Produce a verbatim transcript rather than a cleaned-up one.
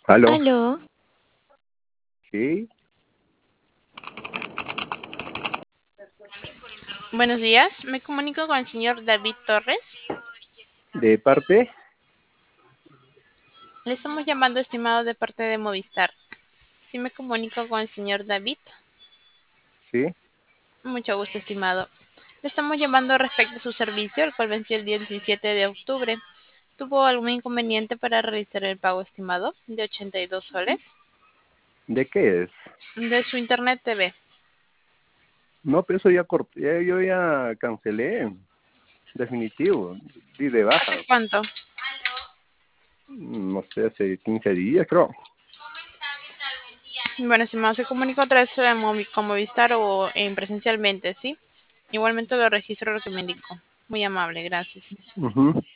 Aló, Aló, sí, Buenos días, me comunico con el señor David Torres. de parte, Le estamos llamando estimado de parte de Movistar. Sí me comunico con el señor David. sí. Mucho gusto, estimado. Le estamos llamando respecto a su servicio, el cual venció el día diecisiete de octubre. ¿Tuvo algún inconveniente para realizar el pago, estimado, de ochenta y dos soles? ¿De qué es? De su Internet T V. No, pero eso ya corté, ya- yo ya cancelé, definitivo, di de baja, ¿Hace cuánto? no sé, hace quince días creo. Bueno, estimado, se comunica otra vez eh, movi- con Movistar o en presencialmente, ¿sí? Igualmente lo registro lo que me indicó. Muy amable, gracias. Ujú.